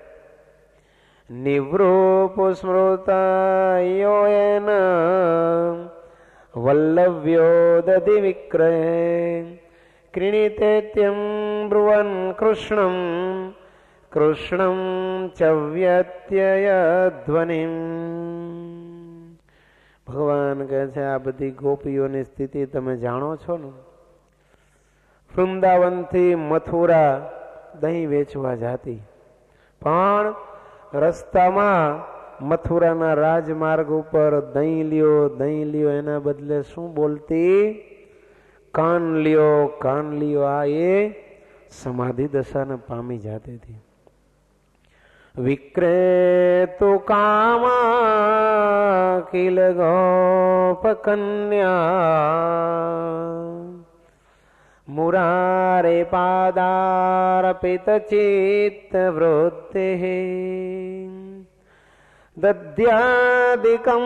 નિવૃપ સ્મૃતયો એન વલ્લભ્યો દધિ વિક્રય ક્રીણીતેત્યમ બ્રુવન કૃષ્ણમ કૃષ્ણમ ચવ્યત્યય ધ્વનિમ. ભગવાન કહે છે, આ બધી ગોપીઓની સ્થિતિ તમે જાણો છો ને? વૃંદાવનથી મથુરા દહીં વેચવા જાતી, પણ રસ્તામાં મથુરાના રાજમાર્ગ ઉપર દહીં લ્યો એના બદલે શું બોલતી? કાન લ્યો. આ એ સમાધિ દશાને પામી જતી હતી. વિક્રેતુ કામા કિલ ગોપ કન્યા મુરારે પાદાર્પિત ચિત્ત વૃત્તિ દધ્યાદિકં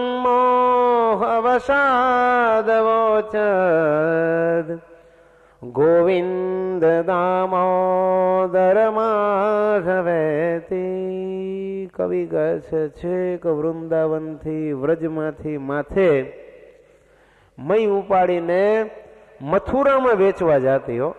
મોહવશાદવોચદ ગોવિંદ દામોદર માધવેતી. કવિ કહે છે કે વૃંદાવનથી વ્રજમાંથી માથે મય ઉપાડીને મથુરામાં વેચવા જાતી હો.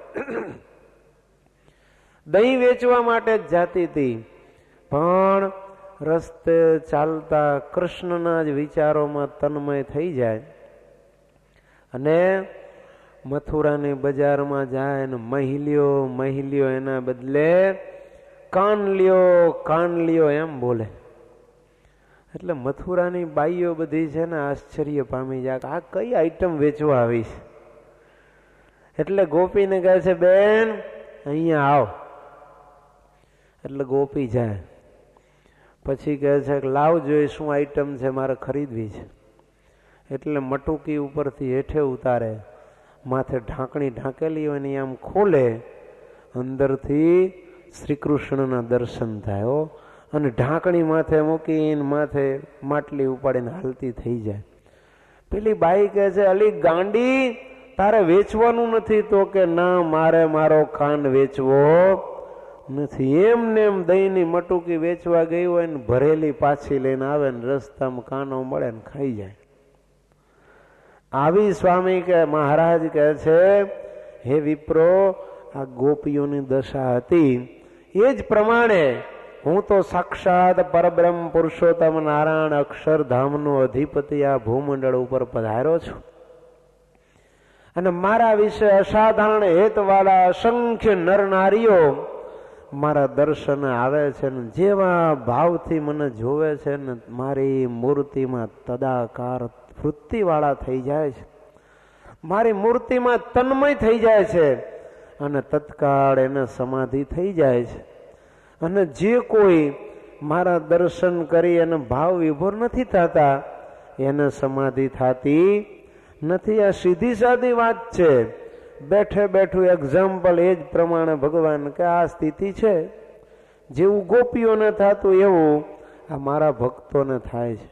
દહીં વેચવા માટે જ જાતી હતી, પણ રસ્તે ચાલતા કૃષ્ણના જ વિચારોમાં તન્મય થઈ જાય અને મથુરાની બજારમાં જાય ને મહિલ્યો એના બદલે કાન લ્યો એમ બોલે. એટલે મથુરાની બાઈઓ બધી છે ને આશ્ચર્ય પામી જાય, આ કઈ આઈટમ વેચવા આવી છે. એટલે ગોપીને કહે છે, બેન અહીંયા આવ. એટલે ગોપી જાય. પછી કહે છે કે લાવ જોઈએ શું આઈટમ છે, મારે ખરીદવી છે. એટલે મટુકી ઉપરથી હેઠે ઉતારે, માથે ઢાંકણી ઢાંકેલી હોય ને આમ ખોલે, અંદરથી શ્રી કૃષ્ણના દર્શન થાય. અને ઢાંકણી માથે મૂકીને માથે માટલી ઉપાડીને હાલતી થઈ જાય. પેલી બાઈ કહે છે, અલી ગાંડી, તારે વેચવાનું નથી? તો કે ના, મારે મારો કાન વેચવો નથી. એમને એમ દહીંની મટુકી વેચવા ગઈ હોય ને ભરેલી પાછી લઈને આવે ને રસ્તામાં કાનો મળે ને ખાઈ જાય. આવી સ્વામી કે મહારાજ કહે છે, હે વિપ્રો, આ ગોપીઓની દશા હતી. એ જ પ્રમાણે હું તો સાક્ષાત પરબ્રહ્મ પુરુષોત્તમ નારાયણ અક્ષરધામનો અધિપતિ આ ભૂમંડળ ઉપર પધાર્યો છું. અને મારા વિશે અસાધારણ હેતવાળા અસંખ્ય નર નારીઓ મારા દર્શન આવે છે ને જેવા ભાવથી મને જોવે છે ને મારી મૂર્તિમાં તદાકાર વૃત્તિવાળા થઈ જાય છે, મારી મૂર્તિમાં તન્મય થઈ જાય છે અને તત્કાળ એને સમાધિ થઈ જાય છે. અને જે કોઈ મારા દર્શન કરી અને ભાવ વિભોર નથી થતા એને સમાધિ થતી નથી. આ સીધી સાદી વાત છે. બેઠે બેઠું એક્ઝામ્પલ એ જ પ્રમાણે ભગવાન કે આ સ્થિતિ છે. જેવું ગોપીઓને થતું એવું આ મારા ભક્તોને થાય છે.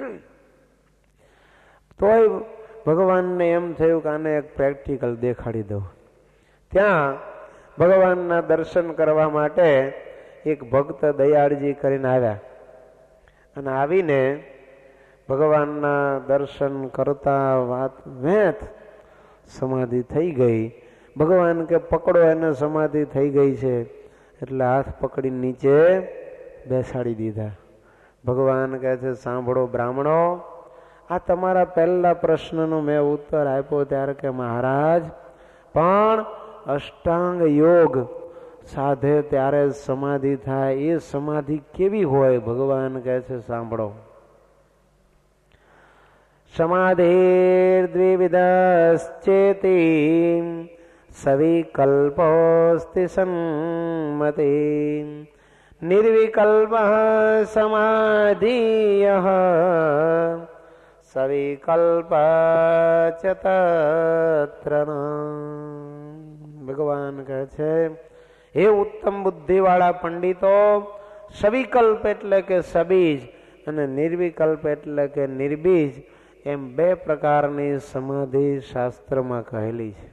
તોય ભગવાનને એમ થયું કે આને એક પ્રેક્ટિકલ દેખાડી દઉં. ત્યાં ભગવાનના દર્શન કરવા માટે એક ભક્ત દયાળજી કરીને આવ્યા અને આવીને ભગવાનના દર્શન કરતા વાત વેત સમાધિ થઈ ગઈ. ભગવાન કે પકડો એને સમાધિ થઈ ગઈ છે એટલે હાથ પકડી નીચે બેસાડી દીધા. ભગવાન કહે છે સાંભળો બ્રાહ્મણો, આ તમારા પહેલા પ્રશ્નનો મેં ઉત્તર આપ્યો ત્યારે કે મહારાજ પણ અષ્ટાંગ યોગ સાધે ત્યારે સમાધિ થાય, એ સમાધિ કેવી હોય? ભગવાન કહે છે સાંભળો. સમાધિર્દ્વિવિધશ્ચેતિ સવિકલ્પોસ્તિ સન્મતિ નિર્વિકલ્પ સમાધિયઃ સવિકલ્પ ચ તત્ર. ભગવાન કહે છે હે ઉત્તમ બુદ્ધિવાળા પંડિતો, સવિકલ્પ એટલે કે સબીજ અને નિર્વિકલ્પ એટલે કે નિર્બીજ એમ બે પ્રકારની સમાધિ શાસ્ત્રમાં કહેલી છે.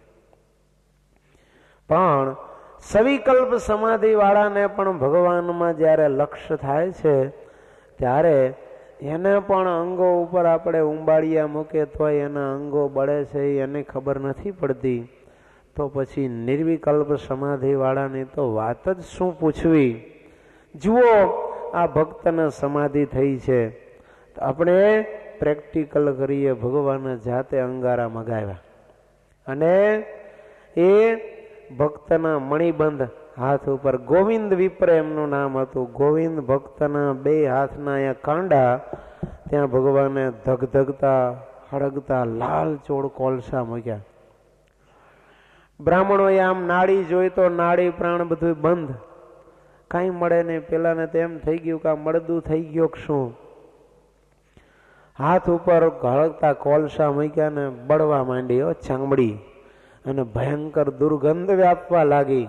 પણ સવિકલ્પ સમાધિ વાળાને પણ ભગવાનમાં જ્યારે લક્ષ્ય થાય છે ત્યારે એને પણ અંગો ઉપર આપણે ઉંબાડિયા મૂકે તો એના અંગો બળે છે એને ખબર નથી પડતી. તો પછી નિર્વિકલ્પ સમાધિ વાળાની તો વાત જ શું પૂછવી. જુઓ આ ભક્તને સમાધિ થઈ છે, આપણે પ્રેક્ટિકલ કરીએ. ભગવાને જાતે અંગારા મગાવ્યા અને એ ભક્તના મણિબંધ હાથ ઉપર, ગોવિંદ વિપ્ર એમનું નામ હતું. ગોવિંદ ભક્તના બે હાથના અહીંયા કાંડા, ત્યાં ભગવાને ધગધગતા હળગતા લાલ ચોળ કોલસા મૂક્યા. બ્રાહ્મણોએ આમ નાડી જોઈ તો નાડી પ્રાણ બધું બંધ, કાંઈ મળે નહીં. પેલાને તો એમ થઈ ગયું કે આ મળદું થઈ ગયો કે શું. હાથ ઉપર હળગતા કોલસા મૂક્યા ને બળવા માંડી ચામડી અને ભયંકર દુર્ગંધ વ્યાપવા લાગી.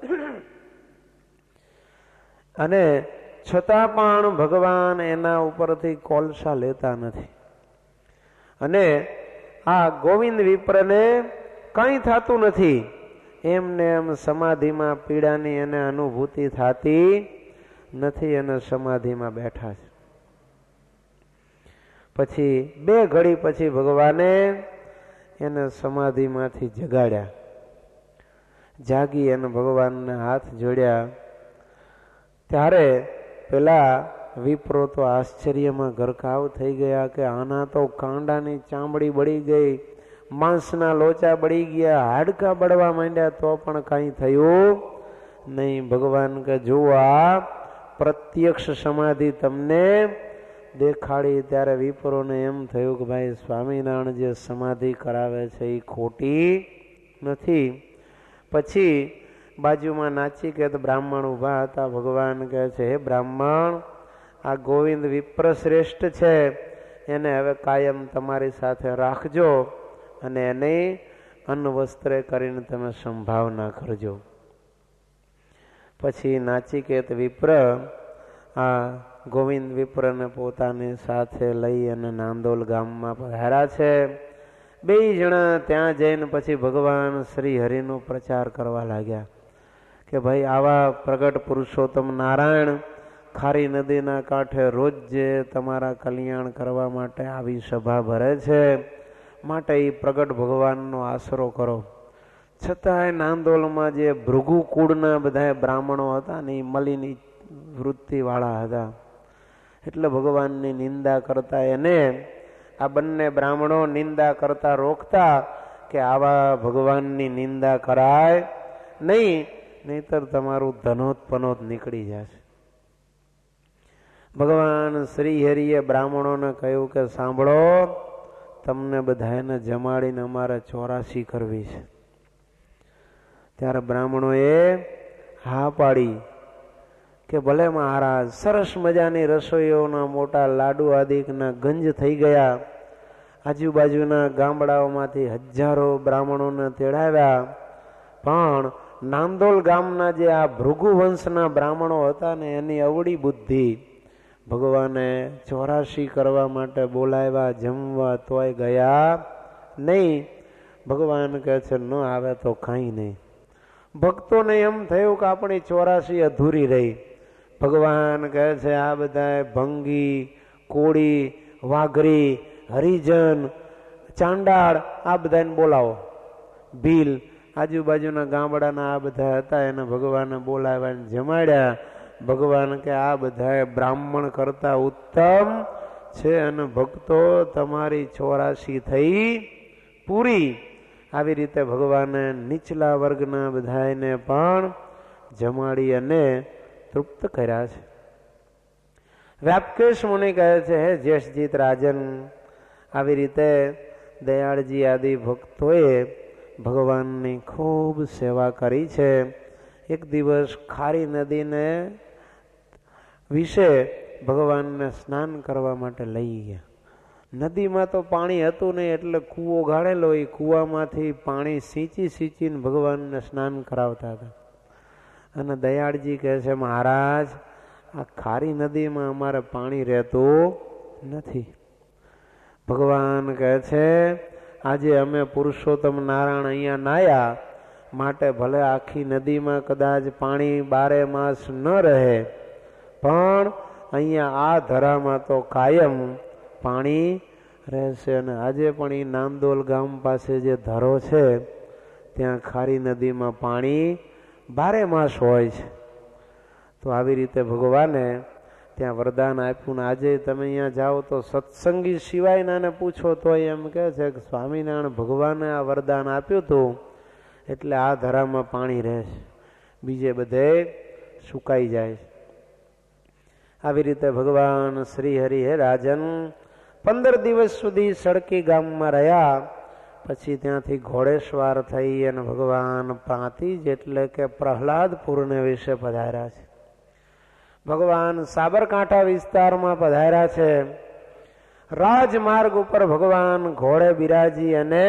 અને છતાં પણ ભગવાન એના ઉપરથી કોલસા લેતા નથી. અને આ ગોવિંદ વિપ્રને કંઈ થતું નથી. એમને એમ સમાધિમાં પીડાની એને અનુભૂતિ થતી નથી અને સમાધિમાં બેઠા છે. પછી બે ઘડી પછી ભગવાને એને સમાધિમાંથી જગાડ્યા. જાગી અને ભગવાનને હાથ જોડ્યા. ત્યારે પેલા વિપ્રો તો આશ્ચર્યમાં ગરકાવ થઈ ગયા કે આના તો કાંડાની ચામડી બળી ગઈ, માંસના લોચા બળી ગયા, હાડકા બળવા માંડ્યા, તો પણ કાંઈ થયું નહીં. ભગવાન કે જુઓ આ પ્રત્યક્ષ સમાધિ તમને દેખાડી. ત્યારે વિપ્રોને એમ થયું કે ભાઈ સ્વામિનારાયણ જે સમાધિ કરાવે છે એ ખોટી નથી. પછી બાજુમાં નાચિકેત બ્રાહ્મણ ઉભા હતા. ભગવાન કહે છે હે બ્રાહ્મણ, આ ગોવિંદ વિપ્ર શ્રેષ્ઠ છે, એને હવે કાયમ તમારી સાથે રાખજો અને એને અન્ન વસ્ત્રે કરીને તમે સંભાવના કરજો. પછી નાચિકેત વિપ્ર આ ગોવિંદ વિપ્રને પોતાની સાથે લઈ અને નાંદોલ ગામમાં પધાર્યા છે. બે જણા ત્યાં જઈને પછી ભગવાન શ્રી હરિનો પ્રચાર કરવા લાગ્યા કે ભાઈ આવા પ્રગટ પુરુષોત્તમ નારાયણ ખારી નદીના કાંઠે રોજ જે તમારા કલ્યાણ કરવા માટે આવી સભા ભરે છે, માટે એ પ્રગટ ભગવાનનો આશરો કરો. છતાંય નાંદોલમાં જે ભૃગુ કુળના બધા બ્રાહ્મણો હતા ને એ મલિની વૃત્તિવાળા હતા, એટલે ભગવાનની નિંદા કરતા એને આ બંને બ્રાહ્મણો નિંદા કરતા રોકતા કે આવા ભગવાનની નિંદા કરાય નહીં. નહીતર તમારું ધનોત્પનોત નીકળી જશે. ભગવાન શ્રી હરિએ બ્રાહ્મણોને કહ્યું કે સાંભળો, તમને બધાને જમાડીને અમારે 84 કરવી છે. ત્યારે બ્રાહ્મણોએ હા પાડી કે ભલે મહારાજ. સરસ મજાની રસોઈઓના મોટા લાડુ આદિકના ગંજ થઈ ગયા. આજુબાજુના ગામડાઓમાંથી હજારો બ્રાહ્મણોને તેડાવ્યા. પણ નાંદોલ ગામના જે આ ભૃગુ વંશના બ્રાહ્મણો હતા ને, એની અવળી બુદ્ધિ ભગવાને 84 કરવા માટે બોલાવ્યા જમવા, તોય ગયા નહીં. ભગવાન કહે છે ન આવે તો કાંઈ નહીં. ભક્તોને એમ થયું કે આપણી 84 અધૂરી રહી. ભગવાન કહે છે આ બધા ભંગી, કોળી, વાઘરી, હરિજન, ચાંડાળ આ બધાને બોલાવો. ભીલ, આજુબાજુના ગામડાના આ બધા હતા, એને ભગવાને બોલાવ્યા જમાડ્યા. ભગવાન કે આ બધા બ્રાહ્મણ કરતા ઉત્તમ છે અને ભક્તો તમારી 84 થઈ પૂરી. આવી રીતે ભગવાને નીચલા વર્ગના બધાને પણ જમાડી અને તૃપ્ત કર્યા છે. વ્યાપકેશ મુનિ કહે છે, હે જ્યેષ્ઠજીત રાજન, આવી રીતે દયાળજી આદિ ભક્તોએ ભગવાનની ખૂબ સેવા કરી છે. એક દિવસ ખારી નદીને વિશે ભગવાનને સ્નાન કરવા માટે લઈ ગયા. નદીમાં તો પાણી હતું નહીં, એટલે કૂવો ગાળેલો, એ કૂવામાંથી પાણી સિંચીને ભગવાનને સ્નાન કરાવતા હતા. અને દયાળજી કહે છે મહારાજ, આ ખારી નદીમાં અમારે પાણી રહેતું નથી. ભગવાન કહે છે આજે અમે પુરુષોત્તમ નારાયણ અહીંયા નાયા, માટે ભલે આખી નદીમાં કદાચ પાણી 12 માસ ન રહે, પણ અહીંયા આ ધરામાં તો કાયમ પાણી રહેશે. અને આજે પણ એ નાંદોલ ગામ પાસે જે ધરો છે, ત્યાં ખારી નદીમાં પાણી 12 માસ હોય છે. તો આવી રીતે ભગવાને ત્યાં વરદાન આપ્યું. ને આજે તમે અહીંયા જાઓ તો સત્સંગી સિવાયનાને પૂછો તો એમ કહે છે કે સ્વામિનારાયણ ભગવાને આ વરદાન આપ્યું હતું એટલે આ ધરામાં પાણી રહેશે, બીજે બધે સુકાઈ જાય છે. આવી રીતે ભગવાન શ્રી હરિ હે રાજન 15 દિવસ સુધી સડકી ગામમાં રહ્યા. પછી ત્યાંથી ઘોડેશ્વર થઈ અને ભગવાન પ્રાંતિજ એટલે કે પ્રહલાદપુરને વિશે પધાર્યા છે. ભગવાન સાબરકાંઠા વિસ્તારમાં પધાર્યા છે. રાજમાર્ગ ઉપર ભગવાન ઘોડે બિરાજી અને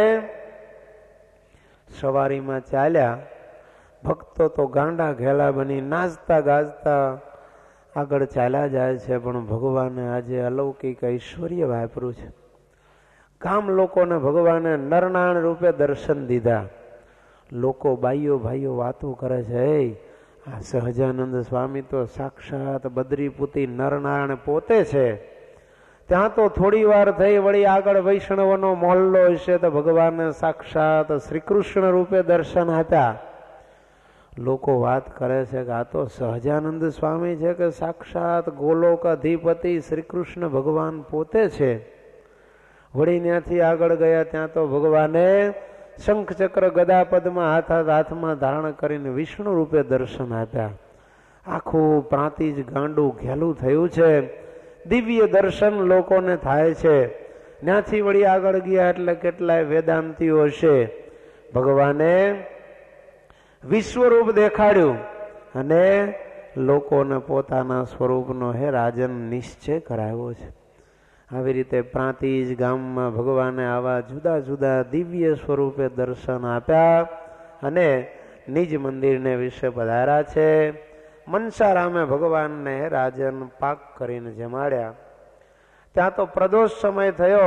સવારીમાં ચાલ્યા. ભક્તો તો ગાંડા ઘેલા બની નાચતા ગાજતા આગળ ચાલ્યા જાય છે. પણ ભગવાને આજે અલૌકિક ઐશ્વર્ય વાપર્યું છે. ગામ લોકોને ભગવાને નરનારાયણ રૂપે દર્શન દીધા. લોકો બાઈઓ ભાઈઓ વાતો કરે છે, આ સહજાનંદ સ્વામી તો સાક્ષાત બદ્રીપુતી નરનારાયણ પોતે છે. ત્યાં તો થોડી વાર થઈ, વળી આગળ વૈષ્ણવનો મોહલ્લો હશે તો ભગવાનને સાક્ષાત શ્રી કૃષ્ણ રૂપે દર્શન આપ્યા. લોકો વાત કરે છે કે આ તો સહજાનંદ સ્વામી છે કે સાક્ષાત ગોલોક અધિપતિ શ્રી કૃષ્ણ ભગવાન પોતે છે. વળી ત્યાંથી આગળ ગયા ત્યાં તો ભગવાને શંખ ચક્ર ગદા પદમાં હાથમાં ધારણ કરીને વિષ્ણુ રૂપે દર્શન આપ્યા. આખું પ્રાંતિજ ગાંડું ઘેલું થયું છે. દિવ્ય દર્શન લોકોને થાય છે. ત્યાંથી વળી આગળ ગયા એટલે કેટલાય વેદાંતિઓ છે. ભગવાને વિશ્વરૂપ દેખાડ્યું અને લોકોને પોતાના સ્વરૂપનો હે રાજન નિશ્ચય કરાવ્યો છે. આવી રીતે પ્રાંતિજ ગામમાં ભગવાને આવા જુદા જુદા દિવ્ય સ્વરૂપે દર્શન આપ્યા અને નિજ મંદિરને વિશે પધાર્યા છે. મનસારામે ભગવાનને રાજન પાક કરીને જમાડ્યા. ત્યાં તો પ્રદોષ સમય થયો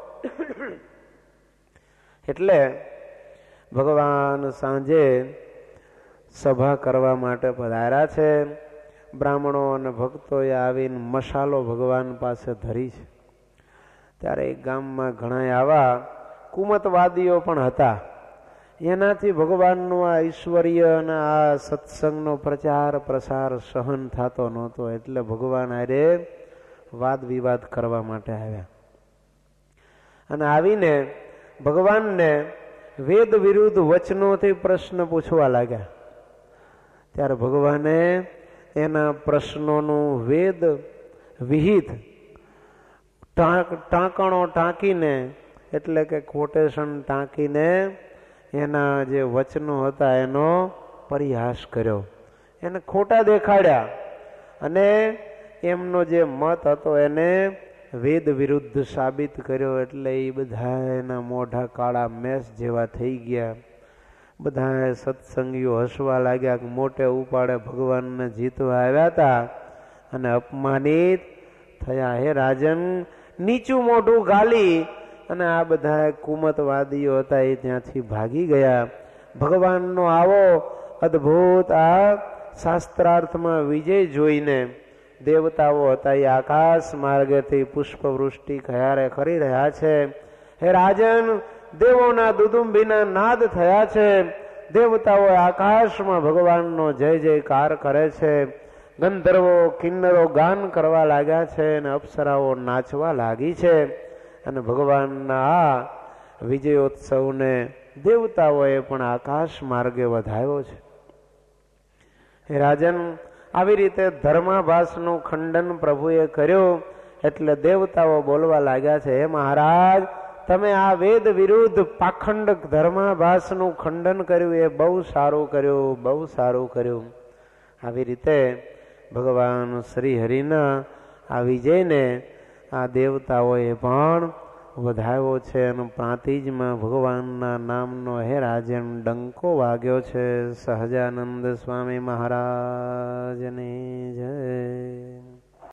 એટલે ભગવાન સાંજે સભા કરવા માટે પધાર્યા છે. બ્રાહ્મણો અને ભક્તોએ આવીને મશાલો ભગવાન પાસે ધરી છે. ત્યારે એક ગામમાં ઘણા આવા કુમતવાદીઓ પણ હતા. એનાથી ભગવાનનું આ ઐશ્વર્ય અને આ સત્સંગનો પ્રચાર પ્રસાર સહન થતો નહોતો. એટલે ભગવાન આરે વાદ વિવાદ કરવા માટે આવ્યા અને આવીને ભગવાનને વેદ વિરુદ્ધ વચનોથી પ્રશ્ન પૂછવા લાગ્યા. ત્યારે ભગવાને એના પ્રશ્નોનું વેદ વિહિત ટાંકણો ટાંકીને એટલે કે કોટેશન ટાંકીને એના જે વચનો હતા એનો પરિહાસ કર્યો, એને ખોટા દેખાડ્યા અને એમનો જે મત હતો એને વેદ વિરુદ્ધ સાબિત કર્યો. એટલે એ બધા એના મોઢા કાળા મેસ જેવા થઈ ગયા. બધા સત્સંગીઓ હસવા લાગ્યા કે મોટે ઉપાડે ભગવાનને જીતવા આવ્યા હતા અને અપમાનિત થયા. હે રાજન, નીચું મોઢું ગાલી અને આ બધા કુમતવાદીઓ હતા એ ત્યાંથી ભાગી ગયા. ભગવાનનો આવો અદ્ભુત આ શાસ્ત્રાર્થમાં વિજય જોઈને દેવતાઓ હતા એ આકાશ માર્ગેથી પુષ્પવૃષ્ટિ ક્યારે કરી રહ્યા છે. હે રાજન, દેવોના દુદુંબીના નાદ થયા છે. દેવતાઓ આકાશમાં ભગવાનનો જય જયકાર કરે છે. ગંધર્વો કિન્નરો ગાન કરવા લાગ્યા છે અને અપ્સરાઓ નાચવા લાગી છે. અને ભગવાનના આ વિજયોત્સવને દેવતાઓએ પણ આકાશ માર્ગે વધાવ્યો છે. હે રાજન, આવી રીતે ધર્માભાસનું ખંડન પ્રભુએ કર્યું. એટલે દેવતાઓ બોલવા લાગ્યા છે, હે મહારાજ, તમે આ વેદ વિરુદ્ધ પાખંડ ધર્માભાસનું ખંડન કર્યું એ બહુ સારું કર્યું, બહુ સારું કર્યું. આવી રીતે ભગવાન શ્રી હરિના આ વિજયને આ દેવતાઓએ પણ વધાવ્યો છે. અને પ્રાંતિજમાં ભગવાનના નામનો હે રાજન ડંકો વાગ્યો છે. સહજાનંદ સ્વામી મહારાજની જય.